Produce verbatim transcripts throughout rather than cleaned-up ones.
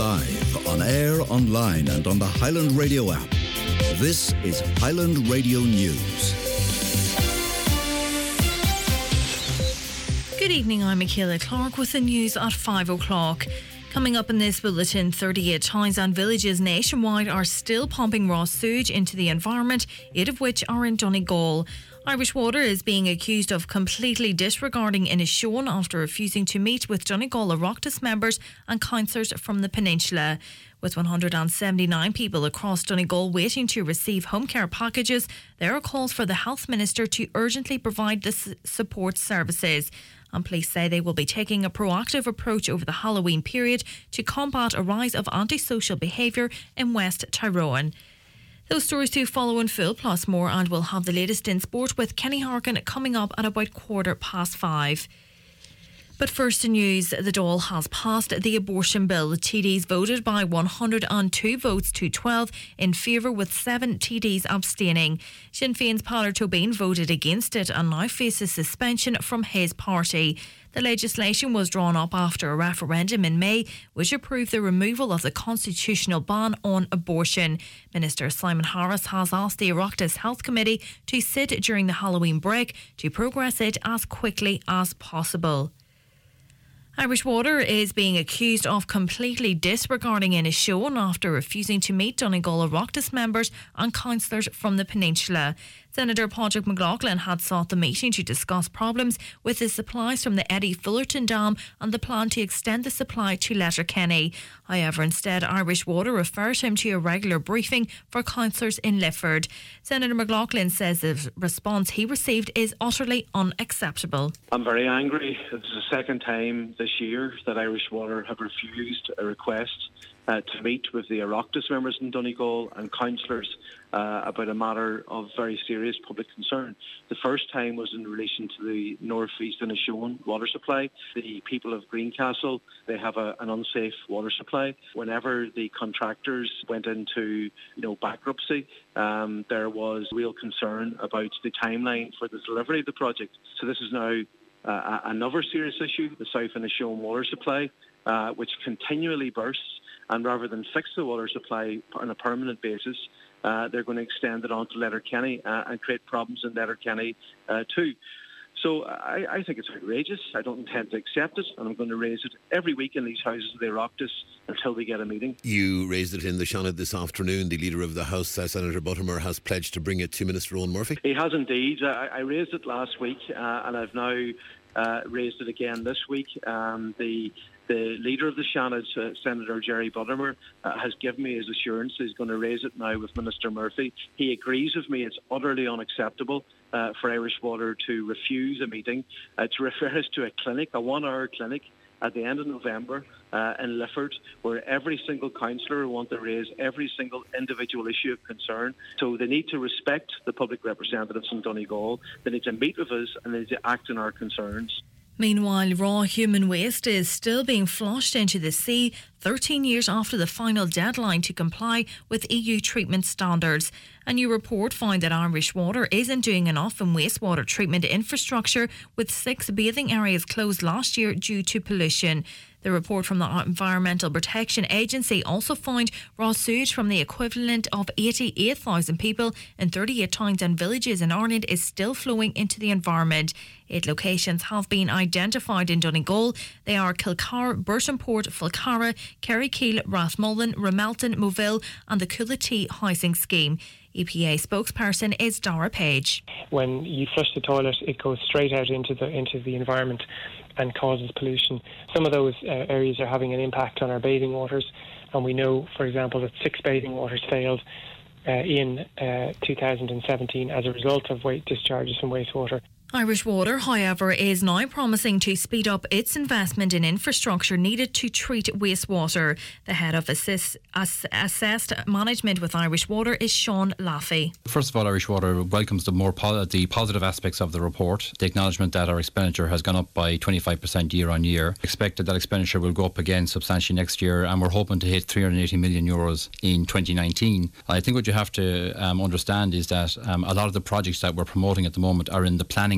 Live on air, online and on the Highland Radio app. This is Highland Radio News. Good evening, I'm Michaela Clark with the news at five o'clock. Coming up in this bulletin, thirty-eight towns and villages nationwide are still pumping raw sewage into the environment, eight of which are in Donegal. Irish Water is being accused of completely disregarding Inishowen after refusing to meet with Donegal Oireachtas members and councillors from the peninsula. With one hundred seventy-nine people across Donegal waiting to receive home care packages, there are calls for the Health Minister to urgently provide the support services. And police say they will be taking a proactive approach over the Halloween period to combat a rise of antisocial behaviour in West Tyrone. Those stories to follow in full, plus more, and we'll have the latest in sport with Kenny Harkin coming up at about quarter past five. But first in news, the Dáil has passed the abortion bill. T Ds voted by one hundred two votes to twelve in favour, with seven T Ds abstaining. Sinn Féin's Paolo Tobin voted against it and now faces suspension from his party. The legislation was drawn up after a referendum in May which approved the removal of the constitutional ban on abortion. Minister Simon Harris has asked the Oireachtas Health Committee to sit during the Halloween break to progress it as quickly as possible. Irish Water is being accused of completely disregarding Inishowen after refusing to meet Donegal Oireachtas members and councillors from the peninsula. Senator Padraig McLaughlin had sought the meeting to discuss problems with the supplies from the Eddie Fullerton Dam and the plan to extend the supply to Letterkenny. However, instead, Irish Water referred him to a regular briefing for councillors in Lifford. Senator McLaughlin says the response he received is utterly unacceptable. I'm very angry. This is the second time this year that Irish Water have refused a request uh, to meet with the Oireachtas members in Donegal and councillors uh, about a matter of very serious public concern. The first time was in relation to the North East Inishowen water supply. The people of Greencastle, they have a, an unsafe water supply. Whenever the contractors went into you know, bankruptcy, um, there was real concern about the timeline for the delivery of the project. So this is now uh, another serious issue, the South Inishowen water supply, uh, which continually bursts. And rather than fix the water supply on a permanent basis, uh, they're going to extend it onto Letterkenny uh, and create problems in Letterkenny uh, too. So I, I think it's outrageous. I don't intend to accept it, and I'm going to raise it every week in these houses of the Oireachtas until we get a meeting. You raised it in the Seanad this afternoon. The Leader of the House, uh, Senator Buttimer, has pledged to bring it to Minister Eoin Murphy. He has indeed. I, I raised it last week, uh, and I've now uh, raised it again this week. Um, the The Leader of the Seanad, uh, Senator Jerry Buttimer, uh, has given me his assurance he's going to raise it now with Minister Murphy. He agrees with me it's utterly unacceptable uh, for Irish Water to refuse a meeting, uh, to refer us to a clinic, a one-hour clinic at the end of November uh, in Lifford, where every single councillor will want to raise every single individual issue of concern. So they need to respect the public representatives in Donegal. They need to meet with us and they need to act on our concerns. Meanwhile, raw human waste is still being flushed into the sea thirteen years after the final deadline to comply with E U treatment standards. A new report found that Irish Water isn't doing enough in wastewater treatment infrastructure, with six bathing areas closed last year due to pollution. The report from the Environmental Protection Agency also found raw sewage from the equivalent of eighty-eight thousand people in thirty-eight towns and villages in Ireland is still flowing into the environment. Eight locations have been identified in Donegal. They are Kilcar, Burtonport, Falcarra, Kerrykeel, Rathmullen, Ramelton, Moville and the Coolitee Housing Scheme. E P A spokesperson is Dara Page. When you flush the toilet, it goes straight out into the into the environment and causes pollution. Some of those uh, areas are having an impact on our bathing waters, and we know, for example, that six bathing waters failed uh, in uh, two thousand seventeen as a result of waste discharges from wastewater. Irish Water, however, is now promising to speed up its investment in infrastructure needed to treat wastewater. The head of assist, ass, Assessed Management with Irish Water is Sean Laffey. First of all, Irish Water welcomes the more po- the positive aspects of the report. The acknowledgement that our expenditure has gone up by twenty-five percent year on year. Expected that expenditure will go up again substantially next year, and we're hoping to hit three hundred eighty million euros in twenty nineteen. I think what you have to um, understand is that um, a lot of the projects that we're promoting at the moment are in the planning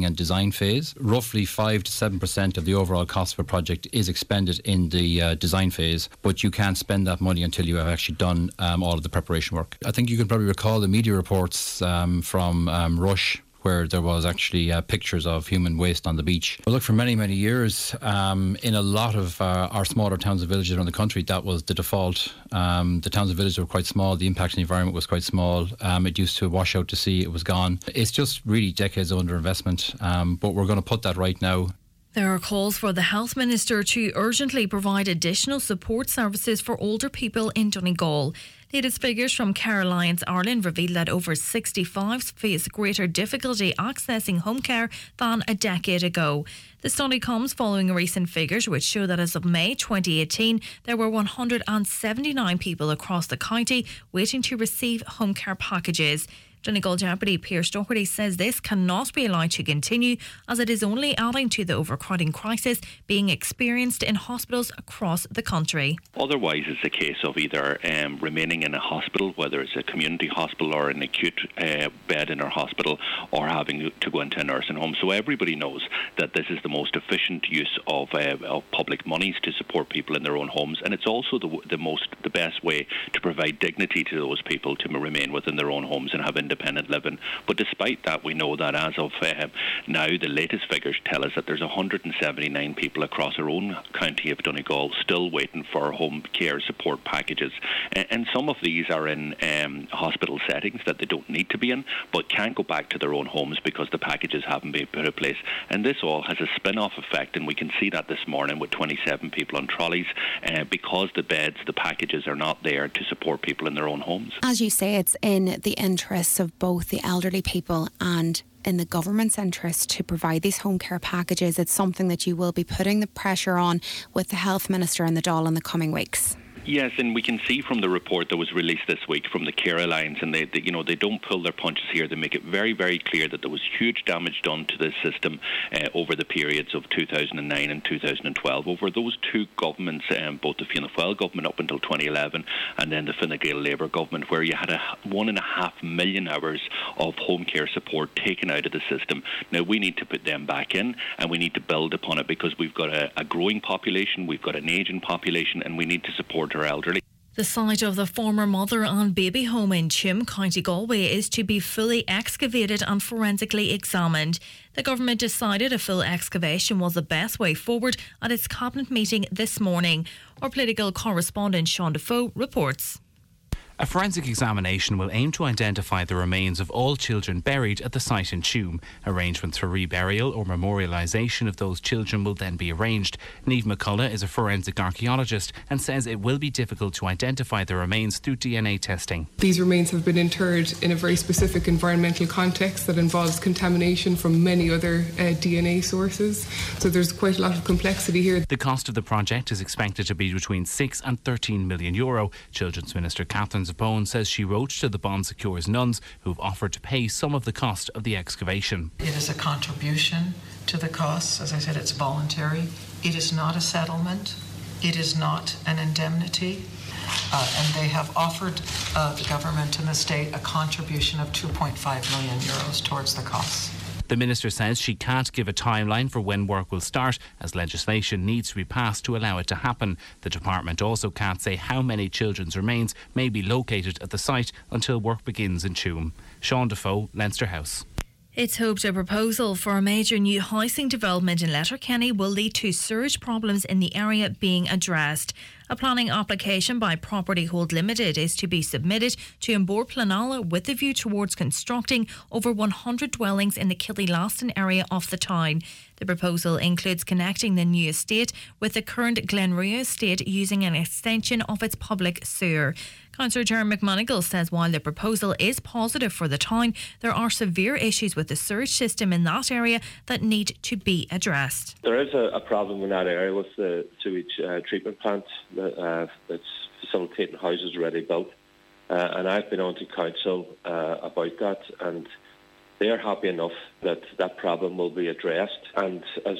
planning and design phase. Roughly five to seven percent of the overall cost of a project is expended in the uh, design phase, but you can't spend that money until you have actually done um, all of the preparation work. I think you can probably recall the media reports um, from um, Rush, where there was actually uh, pictures of human waste on the beach. Well, look, for many, many years, um, in a lot of uh, our smaller towns and villages around the country, that was the default. Um, the towns and villages were quite small. The impact on the environment was quite small. Um, it used to wash out to sea. It was gone. It's just really decades of underinvestment, um, but we're going to put that right now. There are calls for the Health Minister to urgently provide additional support services for older people in Donegal. Latest figures from Care Alliance Ireland reveal that over sixty-fives face greater difficulty accessing home care than a decade ago. The study comes following recent figures which show that as of May twenty eighteen, there were one hundred seventy-nine people across the county waiting to receive home care packages. Donegal Deputy Pierce Doherty says this cannot be allowed to continue, as it is only adding to the overcrowding crisis being experienced in hospitals across the country. Otherwise, it's a case of either um, remaining in a hospital, whether it's a community hospital or an acute uh, bed in our hospital, or having to go into a nursing home. So everybody knows that this is the most efficient use of, uh, of public monies to support people in their own homes, and it's also the, the most, the best way to provide dignity to those people to remain within their own homes and have independence. independent living. But despite that, we know that as of uh, now, the latest figures tell us that there's one hundred seventy-nine people across our own county of Donegal still waiting for home care support packages. And, and some of these are in um, hospital settings that they don't need to be in, but can't go back to their own homes because the packages haven't been put in place. And this all has a spin-off effect, and we can see that this morning with twenty-seven people on trolleys uh, because the beds, the packages are not there to support people in their own homes. As you say, it's in the interests of both the elderly people and in the government's interest to provide these home care packages. It's something that you will be putting the pressure on with the Health Minister and the Dáil in the coming weeks. Yes, and we can see from the report that was released this week from the Care Alliance, and they, they, you know, they don't pull their punches here. They make it very, very clear that there was huge damage done to this system uh, over the periods of two thousand nine and two thousand twelve. Over those two governments, um, both the Fianna Fáil government up until twenty eleven, and then the Fine Gael Labour government, where you had a one and a half million hours of home care support taken out of the system. Now we need to put them back in, and we need to build upon it because we've got a, a growing population, we've got an ageing population, and we need to support our elderly. The site of the former mother and baby home in Chim, County Galway, is to be fully excavated and forensically examined. The government decided a full excavation was the best way forward at its cabinet meeting this morning. Our political correspondent Sean Defoe reports. A forensic examination will aim to identify the remains of all children buried at the site in Tuam. Arrangements for reburial or memorialisation of those children will then be arranged. Niamh McCullough is a forensic archaeologist and says it will be difficult to identify the remains through D N A testing. These remains have been interred in a very specific environmental context that involves contamination from many other uh, D N A sources. So there's quite a lot of complexity here. The cost of the project is expected to be between six and thirteen million euro. Children's Minister Catherine Zappone says she wrote to the Bon Secours nuns who've offered to pay some of the cost of the excavation. It is a contribution to the costs. As I said, it's voluntary. It is not a settlement. It is not an indemnity. Uh, and they have offered uh, the government and the state a contribution of two point five million euros towards the costs. The Minister says she can't give a timeline for when work will start, as legislation needs to be passed to allow it to happen. The department also can't say how many children's remains may be located at the site until work begins in Tuam. Sean Defoe, Leinster House. It's hoped a proposal for a major new housing development in Letterkenny will lead to sewage problems in the area being addressed. A planning application by Property Hold Limited is to be submitted to Embor Planala with a view towards constructing over one hundred dwellings in the Killylaston area of the town. The proposal includes connecting the new estate with the current Glenrua estate using an extension of its public sewer. Councillor Jeremy McMonigal says while the proposal is positive for the town, there are severe issues with the sewage system in that area that need to be addressed. There is a, a problem in that area with the sewage uh, treatment plant that, uh, that's facilitating houses already built. Uh, and I've been on to council uh, about that, and they are happy enough that that problem will be addressed. And as we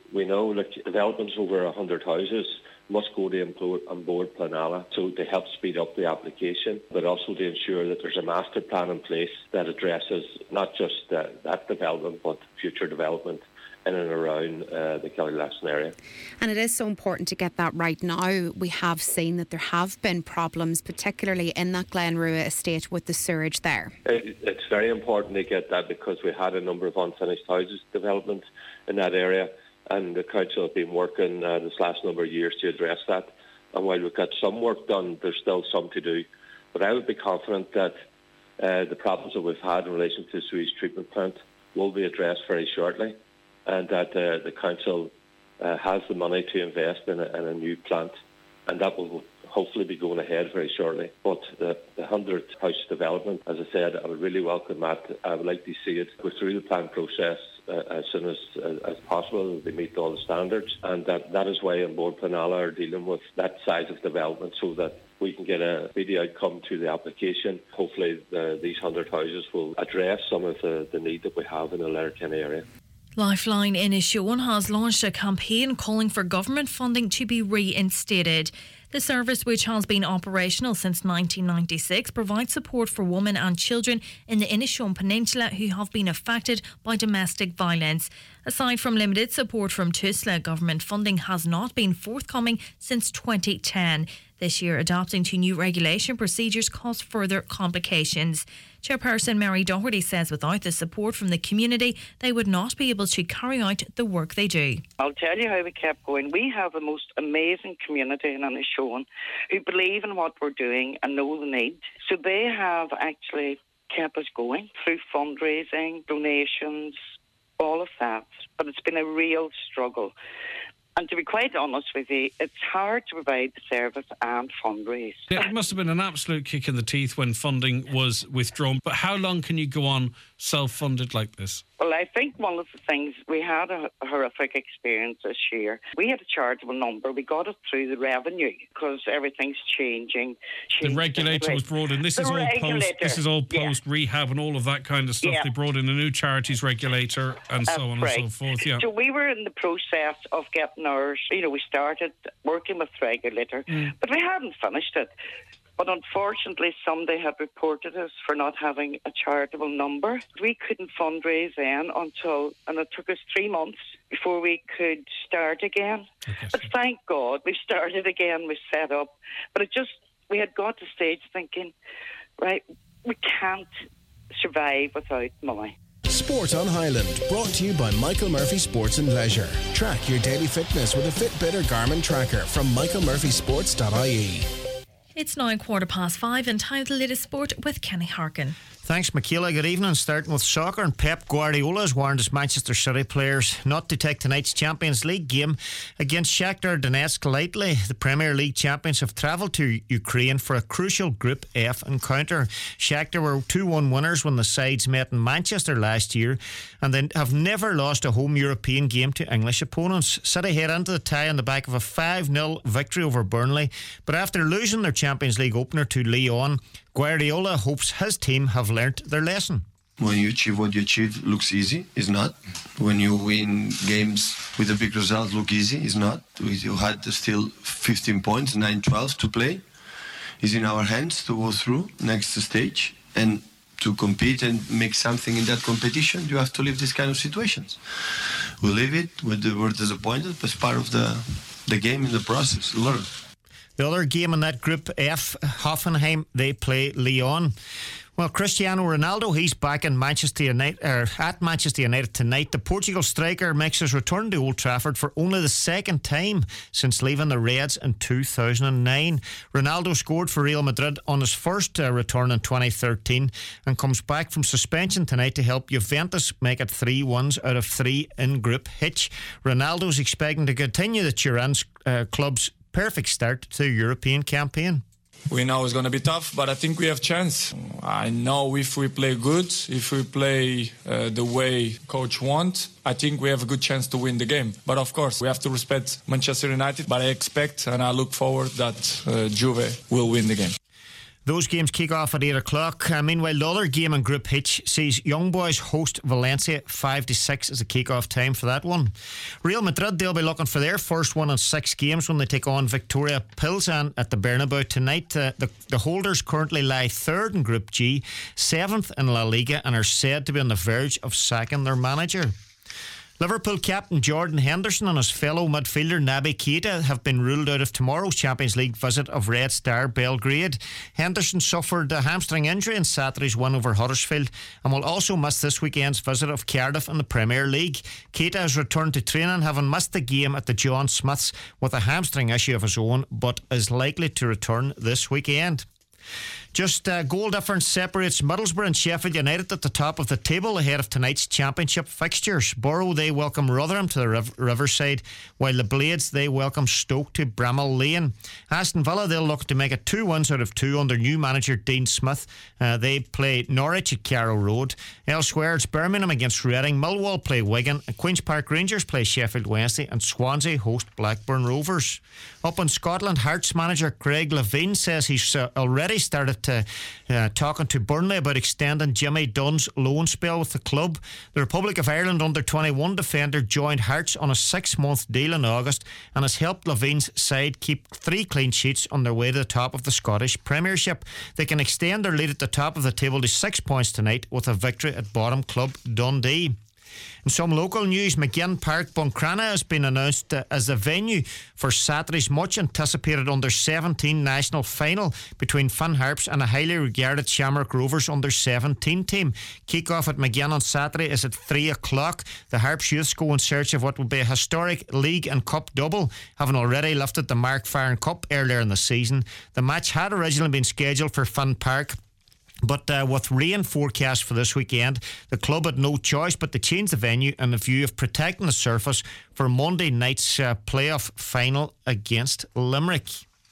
We know that developments over one hundred houses must go to on board Planala so to help speed up the application, but also to ensure that there's a master plan in place that addresses not just uh, that development but future development in and around uh, the Killylaston area. And it is so important to get that right now. We have seen that there have been problems, particularly in that Glenrua estate with the sewage there. It, it's very important to get that because we had a number of unfinished houses development in that area, and the council have been working uh, this last number of years to address that. And while we've got some work done, there's still some to do. But I would be confident that uh, the problems that we've had in relation to the sewage treatment plant will be addressed very shortly, and that uh, the council uh, has the money to invest in a, in a new plant, and that will hopefully be going ahead very shortly. But the, the one hundred house development, as I said, I would really welcome that. I would like to see it go through the plan process uh, as soon as, uh, as possible. They meet all the standards, and that, that is why on board Planala are dealing with that size of development so that we can get a speedy outcome to the application. Hopefully the, these one hundred houses will address some of the, the need that we have in the Letterkenny area. Lifeline Inishowen has launched a campaign calling for government funding to be reinstated. The service, which has been operational since nineteen ninety-six, provides support for women and children in the Inishowen Peninsula who have been affected by domestic violence. Aside from limited support from TUSLA, government funding has not been forthcoming since twenty ten. This year, adapting to new regulation procedures caused further complications. Chairperson Mary Doherty says without the support from the community, they would not be able to carry out the work they do. I'll tell you how we kept going. We have the most amazing community in Inishowen who believe in what we're doing and know the need. So they have actually kept us going through fundraising, donations, all of that. But it's been a real struggle. And to be quite honest with you, it's hard to provide the service and fundraise. It must have been an absolute kick in the teeth when funding was withdrawn. But how long can you go on self-funded like this? Well, I think one of the things, we had a, a horrific experience this year. We had a chargeable number. We got it through the revenue because everything's changing. The regulator was brought in. This the is all regulator. post. This is all post yeah. rehab and all of that kind of stuff. Yeah. They brought in a new charities regulator and That's so on right. and so forth. Yeah. So we were in the process of getting ours. You know, we started working with the regulator, mm. but we hadn't finished it. But unfortunately, somebody had reported us for not having a charitable number. We couldn't fundraise then until, and it took us three months before we could start again. But thank God we started again, we set up. But it just, we had got to stage thinking, right, we can't survive without money. Sport on Highland, brought to you by Michael Murphy Sports and Leisure. Track your daily fitness with a Fitbit or Garmin tracker from michael murphy sports dot I E. It's now quarter past five and time for the latest sport with Kenny Harkin. Thanks, Michaela. Good evening. Starting with soccer, and Pep Guardiola has warned his Manchester City players not to take tonight's Champions League game against Shakhtar Donetsk lightly. The Premier League champions have travelled to Ukraine for a crucial Group F encounter. Shakhtar were two one winners when the sides met in Manchester last year, and they have never lost a home European game to English opponents. City head into the tie on the back of a five nil victory over Burnley, but after losing their Champions League opener to Lyon, Guardiola hopes his team have learnt their lesson. When you achieve what you achieve, looks easy. It's not. When you win games with a big result, look easy. It's not. You had still fifteen points, nine twelve to play. It's in our hands to go through next stage and to compete and make something in that competition. You have to live these kind of situations. We live it. We're disappointed, but it's part of the the game in the process. Learn. The other game in that Group F, Hoffenheim, they play Lyon. Well, Cristiano Ronaldo, he's back in Manchester United, er, at Manchester United tonight. The Portugal striker makes his return to Old Trafford for only the second time since leaving the Reds in two thousand nine. Ronaldo scored for Real Madrid on his first uh, return in twenty thirteen and comes back from suspension tonight to help Juventus make it three ones out of three in Group H. Ronaldo's expecting to continue the Turin uh, club's perfect start to the European campaign. We know it's going to be tough, but I think we have chance. I know if we play good, if we play uh, the way coach wants, I think we have a good chance to win the game. But of course, we have to respect Manchester United, but I expect and I look forward that uh, Juve will win the game. Those games kick off at eight o'clock. Uh, meanwhile, the other game in Group H sees Young Boys host Valencia. five to six is the kick-off time for that one. Real Madrid, they'll be looking for their first one in six games when they take on Victoria Pilsen at the Bernabeu tonight. Uh, the, the holders currently lie third in Group G, seventh in La Liga, and are said to be on the verge of sacking their manager. Liverpool captain Jordan Henderson and his fellow midfielder Naby Keita have been ruled out of tomorrow's Champions League visit of Red Star Belgrade. Henderson suffered a hamstring injury in Saturday's win over Huddersfield and will also miss this weekend's visit of Cardiff in the Premier League. Keita has returned to training, having missed the game at the John Smiths with a hamstring issue of his own, but is likely to return this weekend. Just uh, goal difference separates Middlesbrough and Sheffield United at the top of the table ahead of tonight's championship fixtures. Borough, they welcome Rotherham to the riv- Riverside, while the Blades, they welcome Stoke to Bramall Lane. Aston Villa, they'll look to make it two wins out of two under new manager Dean Smith. Uh, they play Norwich at Carrow Road. Elsewhere, it's Birmingham against Reading, Millwall play Wigan, and Queen's Park Rangers play Sheffield Wednesday, and Swansea host Blackburn Rovers. Up in Scotland, Hearts manager Craig Levein says he's uh, already started to uh, talking to Burnley about extending Jimmy Dunn's loan spell with the club. The Republic of Ireland under twenty-one defender joined Hearts on a six-month deal in August and has helped Levein's side keep three clean sheets on their way to the top of the Scottish Premiership. They can extend their lead at the top of the table to six points tonight with a victory at bottom club Dundee. In some local news, McGinn Park, Buncrana has been announced uh, as the venue for Saturday's much anticipated under seventeen national final between Finn Harps and a highly regarded Shamrock Rovers under seventeen team. Kick-off at McGinn on Saturday is at three o'clock. The Harps youths go in search of what will be a historic league and cup double, having already lifted the Mark Farren Cup earlier in the season. The match had originally been scheduled for Finn Park, but uh, with rain forecast for this weekend, the club had no choice but to change the venue in the view of protecting the surface for Monday night's uh, playoff final against Limerick.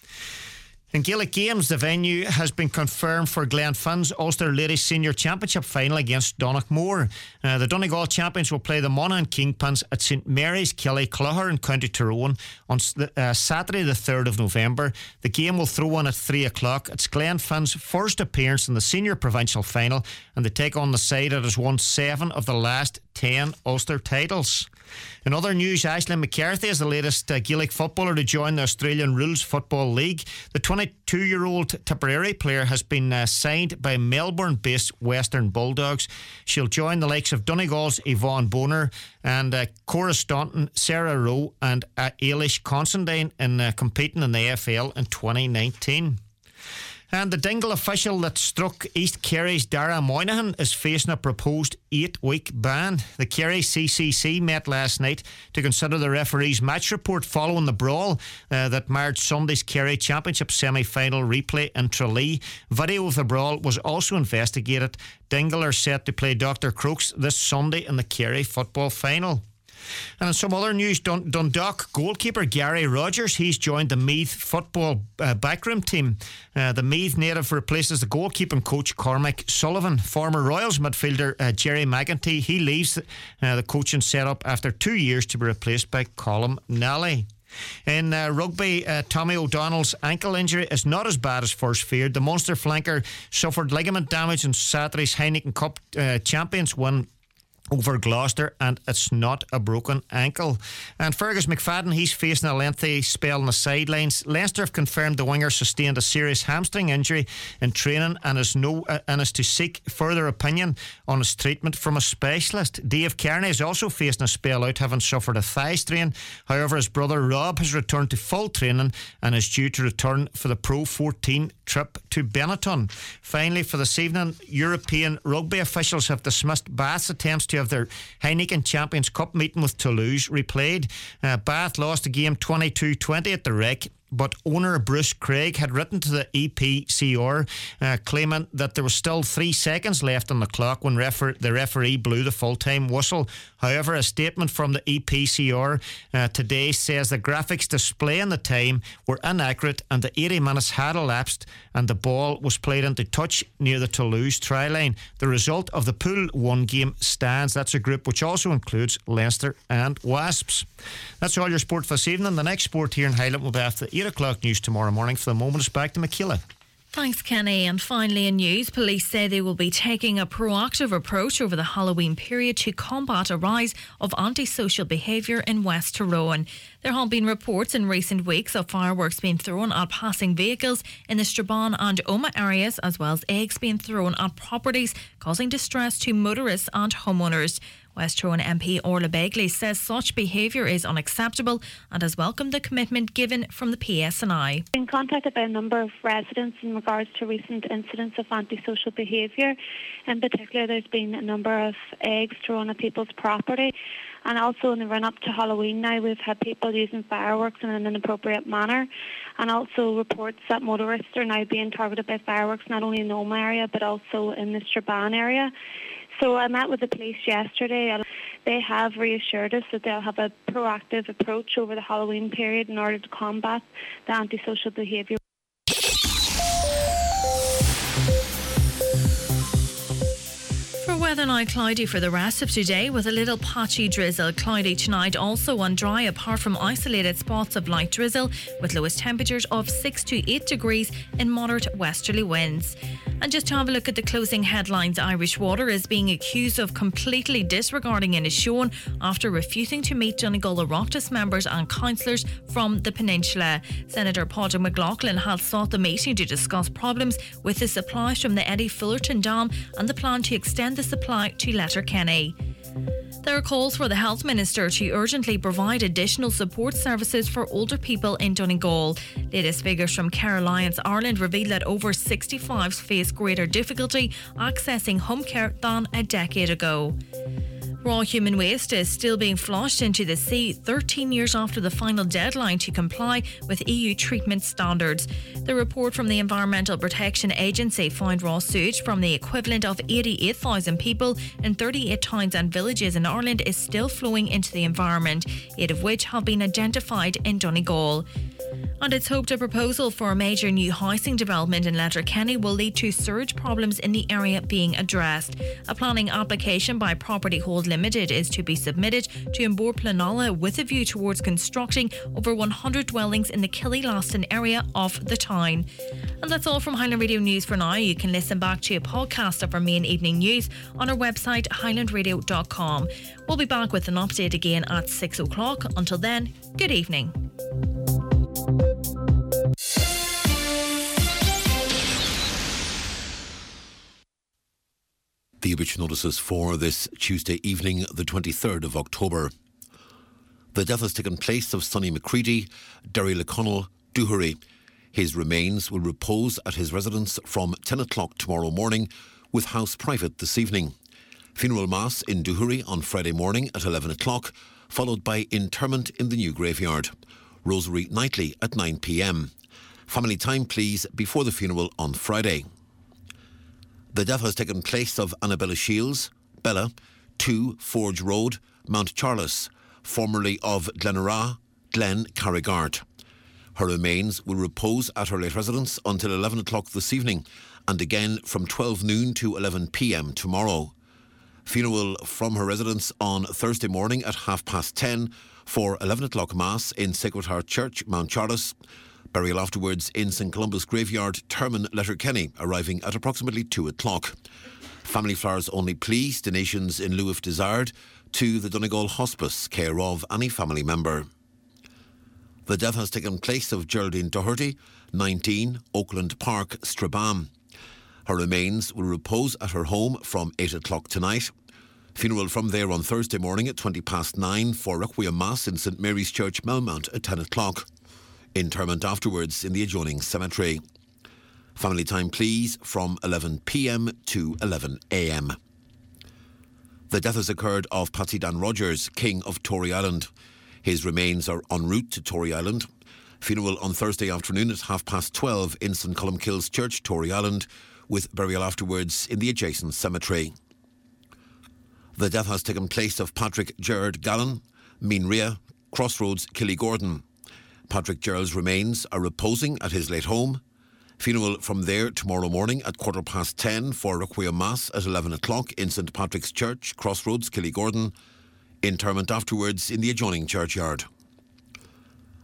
In Gaelic games, the venue has been confirmed for Glenfinn's Ulster Ladies Senior Championship final against Donaghmore. Uh, the Donegal champions will play the Monaghan Kingpins at St Mary's Killyclugher in County Tyrone on uh, Saturday the third of November. The game will throw on at three o'clock. It's Glenfinn's first appearance in the senior provincial final, and they take on the side that has won seven of the last ten Ulster titles. In other news, Aisling McCarthy is the latest uh, Gaelic footballer to join the Australian Rules Football League. The twenty-two-year-old Tipperary player has been uh, signed by Melbourne-based Western Bulldogs. She'll join the likes of Donegal's Yvonne Boner and uh, Cora Staunton, Sarah Rowe and uh, Ailish Considine in uh, competing in the A F L in twenty nineteen. And the Dingle official that struck East Kerry's Dara Moynihan is facing a proposed eight-week ban. The Kerry C C C met last night to consider the referee's match report following the brawl uh, that marred Sunday's Kerry Championship semi-final replay in Tralee. Video of the brawl was also investigated. Dingle are set to play Doctor Crokes this Sunday in the Kerry football final. And in some other news, Dun- Dundalk goalkeeper Gary Rogers, he's joined the Meath football uh, backroom team. Uh, the Meath native replaces the goalkeeping coach Cormac Sullivan. Former Royals midfielder uh, Jerry McEntee, he leaves uh, the coaching setup after two years to be replaced by Colm Nally. In uh, rugby, uh, Tommy O'Donnell's ankle injury is not as bad as first feared. The Munster flanker suffered ligament damage in Saturday's Heineken Cup uh, champions win over Gloucester, and it's not a broken ankle. And Fergus McFadden, he's facing a lengthy spell on the sidelines. Leinster have confirmed the winger sustained a serious hamstring injury in training and is no uh, and is to seek further opinion on his treatment from a specialist. Dave Kearney is also facing a spell out, having suffered a thigh strain. However, his brother Rob has returned to full training and is due to return for the Pro fourteen trip to Benetton. Finally, for this evening, European rugby officials have dismissed Bath's attempts to have their Heineken Champions Cup meeting with Toulouse replayed. Uh, Bath lost the game twenty-two twenty at the Rec, but owner Bruce Craig had written to the E P C R uh, claiming that there was still three seconds left on the clock when refer- the referee blew the full-time whistle. However, a statement from the E P C R uh, today says the graphics displaying the time were inaccurate and the eighty minutes had elapsed and the ball was played into touch near the Toulouse try line. The result of the Pool one game stands. That's a group which also includes Leinster and Wasps. That's all your sport for this evening. The next sport here in Highland will be after the eight o'clock news tomorrow morning. For the moment, it's back to Michaela. Thanks, Kenny. And finally in news, police say they will be taking a proactive approach over the Halloween period to combat a rise of antisocial behaviour in West Tyrone. There have been reports in recent weeks of fireworks being thrown at passing vehicles in the Strabane and Omagh areas, as well as eggs being thrown at properties, causing distress to motorists and homeowners. West Tyrone M P Orla Begley says such behaviour is unacceptable and has welcomed the commitment given from the P S N I. Been contacted by a number of residents in regards to recent incidents of antisocial behaviour. In particular, there's been a number of eggs thrown at people's property, and also in the run-up to Halloween now we've had people using fireworks in an inappropriate manner, and also reports that motorists are now being targeted by fireworks not only in the Omagh area but also in the Strabane area. So I met with the police yesterday and they have reassured us that they'll have a proactive approach over the Halloween period in order to combat the antisocial behaviour. For weather now, cloudy for the rest of today with a little patchy drizzle. Cloudy tonight, also on dry apart from isolated spots of light drizzle with lowest temperatures of six to eight degrees in moderate westerly winds. And just to have a look at the closing headlines, Irish Water is being accused of completely disregarding Inishowen after refusing to meet Donegal Oireachtas members and councillors from the peninsula. Senator Padraig McLaughlin has sought the meeting to discuss problems with the supplies from the Eddie Fullerton Dam and the plan to extend the supply to Letterkenny. There are calls for the Health Minister to urgently provide additional support services for older people in Donegal. Latest figures from Care Alliance Ireland reveal that over sixty-fives face greater difficulty accessing home care than a decade ago. Raw human waste is still being flushed into the sea thirteen years after the final deadline to comply with E U treatment standards. The report from the Environmental Protection Agency found raw sewage from the equivalent of eighty-eight thousand people in thirty-eight towns and villages in Ireland is still flowing into the environment, eight of which have been identified in Donegal. And it's hoped a proposal for a major new housing development in Letterkenny will lead to surge problems in the area being addressed. A planning application by Property Hold Limited is to be submitted to Embor Planala with a view towards constructing over one hundred dwellings in the Killylaston area of the town. And that's all from Highland Radio News for now. You can listen back to a podcast of our main evening news on our website highland radio dot com. We'll be back with an update again at six o'clock. Until then, good evening. The obituary notices for this Tuesday evening, the twenty-third of October. The death has taken place of Sonny McCready, Derry LeConnell, Doohery. His remains will repose at his residence from ten o'clock tomorrow morning, with house private this evening. Funeral mass in Doohery on Friday morning at eleven o'clock, followed by interment in the new graveyard. Rosary nightly at nine p.m. Family time, please, before the funeral on Friday. The death has taken place of Annabella Shields, Bella, two Forge Road, Mount Charles, formerly of Glenara, Glen Carrigart. Her remains will repose at her late residence until eleven o'clock this evening and again from twelve noon to eleven p.m. tomorrow. Funeral from her residence on Thursday morning at half past ten for eleven o'clock Mass in Sacred Heart Church, Mount Charles. Burial afterwards in Saint Columba's Graveyard, Termon, Letterkenny, arriving at approximately two o'clock. Family flowers only, please. Donations in lieu if desired to the Donegal Hospice, care of any family member. The death has taken place of Geraldine Doherty, nineteen, Oakland Park, Strabane. Her remains will repose at her home from eight o'clock tonight. Funeral from there on Thursday morning at twenty past nine for Requiem Mass in St Mary's Church, Melmount at ten o'clock. Interment afterwards in the adjoining cemetery. Family time, please, from eleven p.m. to eleven a.m. The death has occurred of Patsy Dan Rogers, King of Tory Island. His remains are en route to Tory Island. Funeral on Thursday afternoon at half past twelve in St Columkills Church, Tory Island, with burial afterwards in the adjacent cemetery. The death has taken place of Patrick Gerard Gallen, Meanria, Crossroads, Killygordon. Patrick Gerald's remains are reposing at his late home. Funeral from there tomorrow morning at quarter past ten for Requiem Mass at eleven o'clock in St Patrick's Church, Crossroads, Killygordon. Interment afterwards in the adjoining churchyard.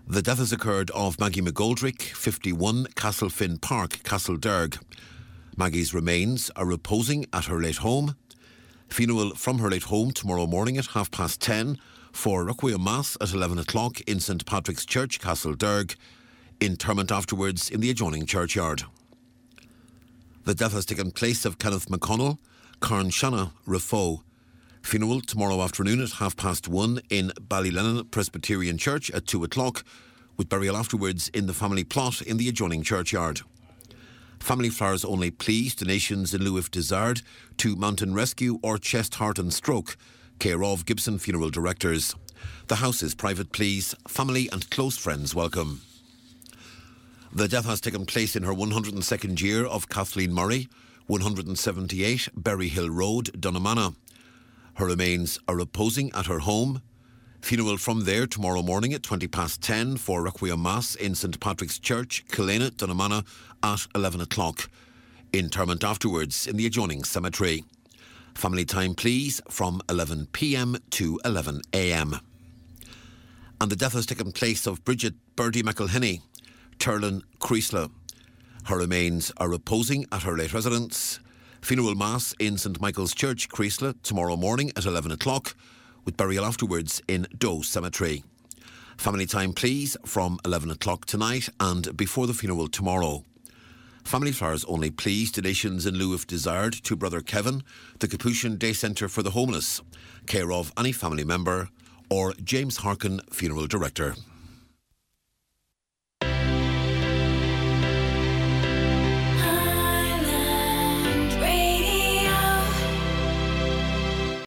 The death has occurred of Maggie McGoldrick, fifty-one, Castlefin Park, Castlederg. Maggie's remains are reposing at her late home. Funeral from her late home tomorrow morning at half past ten for Requiem Mass at eleven o'clock in St Patrick's Church, Castlederg. Interment afterwards in the adjoining churchyard. The death has taken place of Kenneth McConnell, Carnshanna, Rafo. Funeral tomorrow afternoon at half past one in Ballylennon Presbyterian Church at two o'clock, with burial afterwards in the family plot in the adjoining churchyard. Family flowers only, please. Donations in lieu if desired to Mountain Rescue or Chest, Heart and Stroke, care of Gibson Funeral Directors. The house is private, please. Family and close friends welcome. The death has taken place in her one hundred second year of Kathleen Murray, one hundred seventy-eight Berryhill Road, Dunnamana. Her remains are reposing at her home. Funeral from there tomorrow morning at twenty past ten for Requiem Mass in St Patrick's Church, Killanena, Dunnamana at eleven o'clock. Interment afterwards in the adjoining cemetery. Family time, please, from eleven p.m. to eleven a.m. And the death has taken place of Bridget Birdie McElhinney, Turlin, Creasla. Her remains are reposing at her late residence. Funeral Mass in St Michael's Church, Creasla, tomorrow morning at eleven o'clock, with burial afterwards in Doe Cemetery. Family time, please, from eleven o'clock tonight and before the funeral tomorrow. Family flowers only, please. Donations in lieu if desired to Brother Kevin, the Capuchin Day Centre for the Homeless, care of any family member, or James Harkin, Funeral Director.